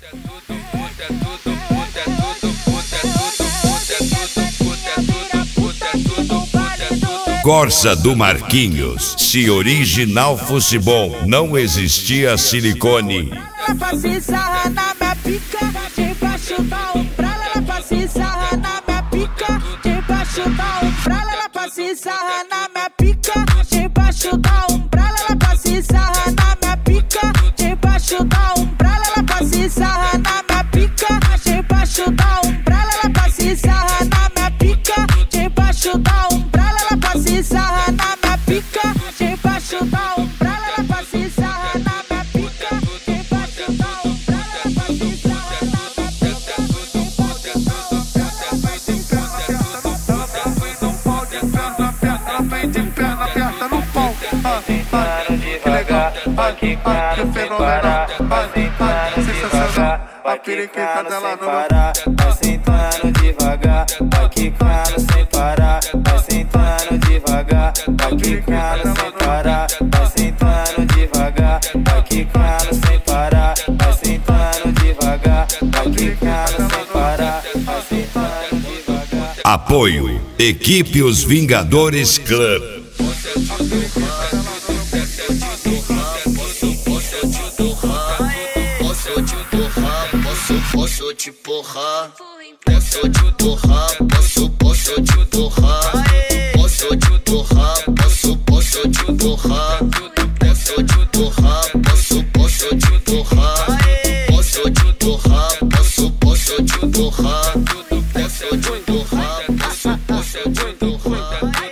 Corsa do Marquinhos. Se original fosse bom, não existia silicone. Ela passa sarra na minha pica, debaixo da umbrella. Ela passa sarra na minha pica, debaixo da umbrella. Ela passa sarra na minha pica, debaixo da umbrella. Ela passa sarra na minha pica, debaixo da umbrella. Ela passa sarra na minha pica, debaixo da umbrella. Ela passa sarra na minha pica, debaixo da umbrella. Ela passa sarra na minha pica, debaixo da umbrella. Ela passa sarra na minha pica, debaixo da umbrella. Ela passa sarra na minha pica, ela vem de perna aberta no pau. Sentando devagar, vai quicando sem parar. Vai sentando devagar, vai quicando sem parar. Vai sentando devagar, vai quicando sem parar. Vai sentando devagar, vai quicando sem parar. Vai sentando devagar, vai quicando sem parar. Vai sentando devagar, vai quicando sem parar. Vai sentando devagar. Apoio Equipe Os Vingadores Club. Posso te porrar, posso te porrar, posso te porrar, posso te porrar, posso te porrar, posso te porrar, posso te porrar, posso te porrar, posso te porrar, posso te porrar, posso te porrar.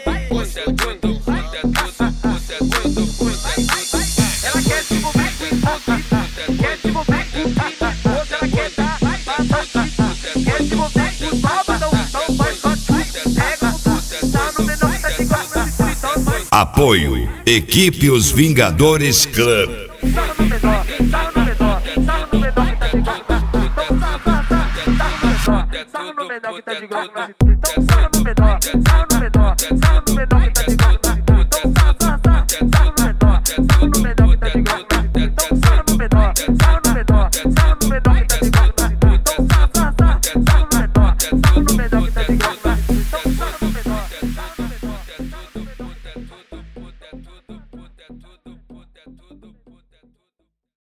Ela quer se envolver com tudo, quer se envolver com tudo. Hoje ela quer dar, quer se envolver com os babadão. Então faz só tudo, pega o tudo. Tá no menor, tá igual meu filho, então faz. Apoio Equipe Os Vingadores Club. Sarra no menor, sarra no menor, sarra no menor que tá de graça. Então sarra no menor que tá de graça. Então sarra no menor, sarra